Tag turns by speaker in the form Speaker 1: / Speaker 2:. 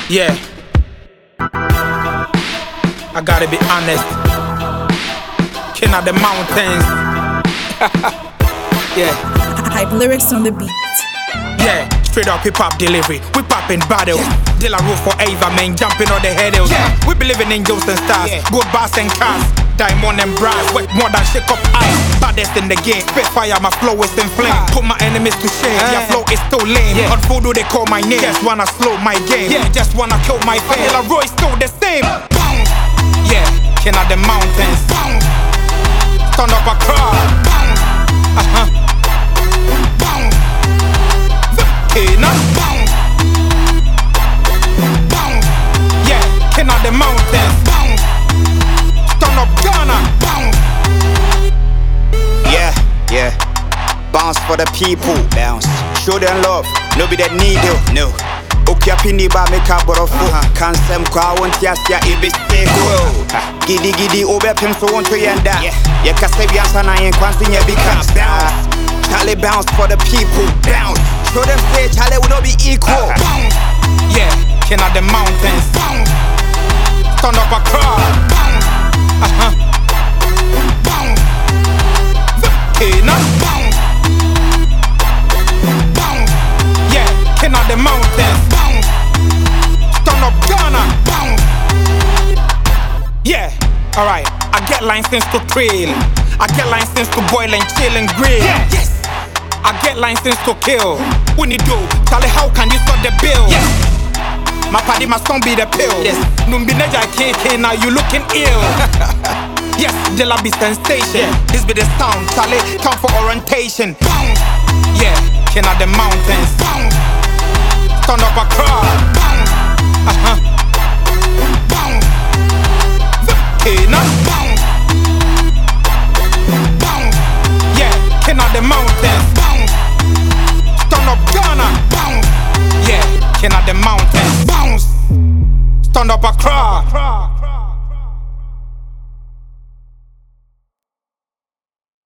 Speaker 1: Yeah, I gotta be honest. King of the mountains. Yeah,
Speaker 2: Hype lyrics on the beat.
Speaker 1: yeah, straight up hip hop delivery. We popping battles. Till I roll for Ava, man, jumping on the hurdles. We be living in ghosts and stars, good bars and cars, diamond and brass, work more than shake up ice. Baddest in the game, spit fire, my flow is in flame. Put my enemies to shame, your flow is so lame. On Voodoo they call my name, just wanna slow my game. Just wanna kill my fame. Till I roll is still the same. Yeah, king of the mountains. Stand up a crowd. Yeah, king of the mountains. Stand up Ghana.
Speaker 3: Yeah. Bounce for the people, bounce. Show them love, no be that need you, no. Okay, pini ba make a borofo. Cancel kwa won't yasia ibe stego. Gidi obe pim so want to yenda. Yeah, kasebi ansa na yen kwansi nya become bounce. Charlie bounce for the people, bounce. Show them say Charlie will not be equal.
Speaker 1: Yeah, king of the mountains. Stand up a crowd. Yeah, king of the mountains. Stand up Ghana. Yeah, alright. I get license to trail. I get license to boil and chill and grill. Yes. I get license to kill. When you do, Charlie, how can you sort the bill? My party must not be the pill. Numbineja KK, now you looking ill. Yes, Dilla be sensation. This be the sound, Charlie, come for orientation. Yeah, king of the mountains. Stand up a crowd. Yeah, king of the mountains. Stand up Ghana. Yeah, king of the mountains. Stand up a crowd.